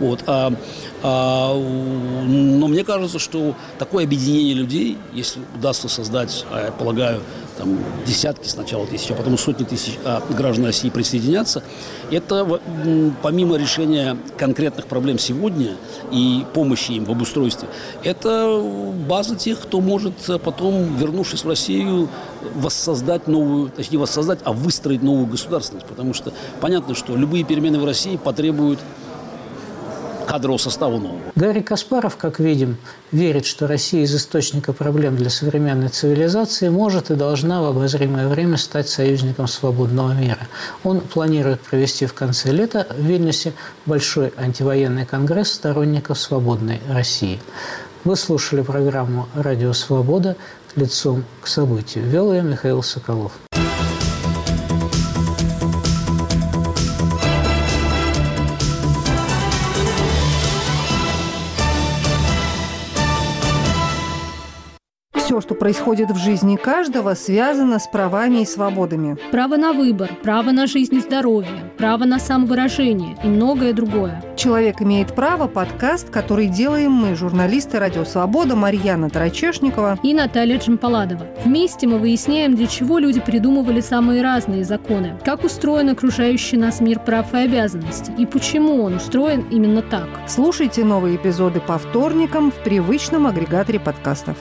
Но мне кажется, что такое объединение людей, если удастся создать, я полагаю, десятки сначала тысяч, а потом сотни тысяч граждан России присоединятся, это помимо решения конкретных проблем сегодня и помощи им в обустройстве, это база тех, кто может потом, вернувшись в Россию, выстроить новую государственность. Потому что понятно, что любые перемены в России потребуют кадрового состава нового. Гарри Каспаров, как видим, верит, что Россия из источника проблем для современной цивилизации может и должна в обозримое время стать союзником свободного мира. Он планирует провести в конце лета в Вильнюсе большой антивоенный конгресс сторонников свободной России. Вы слушали программу «Радио Свобода. Лицом к событию». Вел я Михаил Соколов. Все, что происходит в жизни каждого, связано с правами и свободами. Право на выбор, право на жизнь и здоровье, право на самовыражение и многое другое. «Человек имеет право» – подкаст, который делаем мы, журналисты «Радио Свобода» Марьяна Тарачешникова и Наталья Джампаладова. Вместе мы выясняем, для чего люди придумывали самые разные законы, как устроен окружающий нас мир прав и обязанностей, и почему он устроен именно так. Слушайте новые эпизоды по вторникам в привычном агрегаторе подкастов.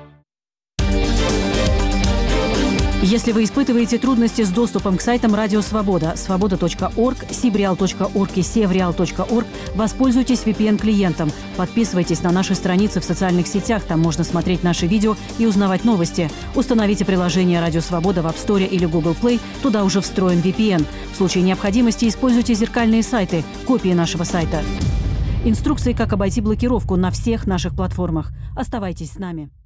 Если вы испытываете трудности с доступом к сайтам Радио Свобода, свобода.орг, sibreal.org и sevreal.org, воспользуйтесь VPN-клиентом. Подписывайтесь на наши страницы в социальных сетях, там можно смотреть наши видео и узнавать новости. Установите приложение Радио Свобода в App Store или Google Play, туда уже встроен VPN. В случае необходимости используйте зеркальные сайты, копии нашего сайта. Инструкции, как обойти блокировку на всех наших платформах. Оставайтесь с нами.